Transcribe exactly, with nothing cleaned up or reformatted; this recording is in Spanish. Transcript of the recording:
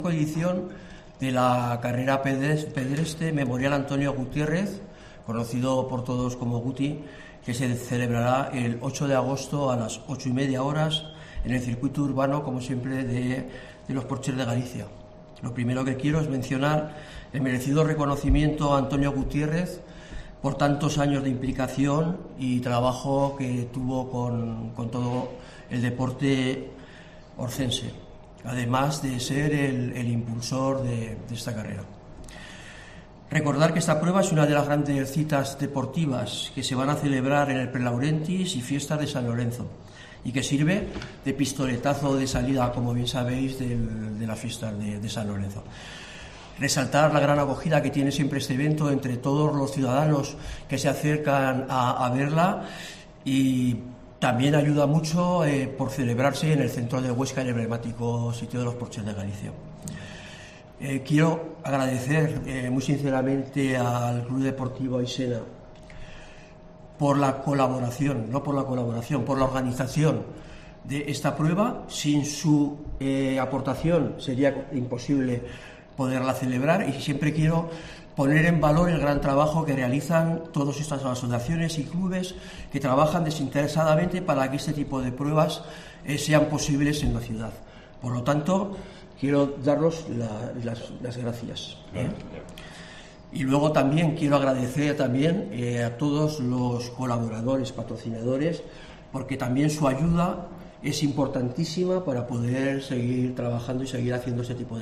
edición de la carrera pedestre Memorial Antonio Gutiérrez, conocido por todos como Guti, que se celebrará el ocho de agosto a las ocho y media horas en el circuito urbano, como siempre, de, de los Porches de Galicia. Lo primero que quiero es mencionar el merecido reconocimiento a Antonio Gutiérrez por tantos años de implicación y trabajo que tuvo con, con todo el deporte orcense, además de ser el, el impulsor de, de esta carrera. Recordar que esta prueba es una de las grandes citas deportivas que se van a celebrar en el Prelaurentis y fiestas de San Lorenzo, y que sirve de pistoletazo de salida, como bien sabéis, del, de las fiestas de, de San Lorenzo. Resaltar la gran acogida que tiene siempre este evento entre todos los ciudadanos que se acercan a, a verla, y también ayuda mucho eh, por celebrarse en el centro de Huesca, el emblemático sitio de los Porches de Galicia. Eh, quiero agradecer eh, muy sinceramente al Club Deportivo Aisena por la colaboración, no por la colaboración, por la organización de esta prueba. Sin su eh, aportación sería imposible poderla celebrar, y siempre quiero poner en valor el gran trabajo que realizan todas estas asociaciones y clubes que trabajan desinteresadamente para que este tipo de pruebas eh, sean posibles en la ciudad. Por lo tanto, quiero daros la, las, las gracias. ¿eh? Y luego también quiero agradecer también eh, a todos los colaboradores, patrocinadores, porque también su ayuda es importantísima para poder seguir trabajando y seguir haciendo este tipo de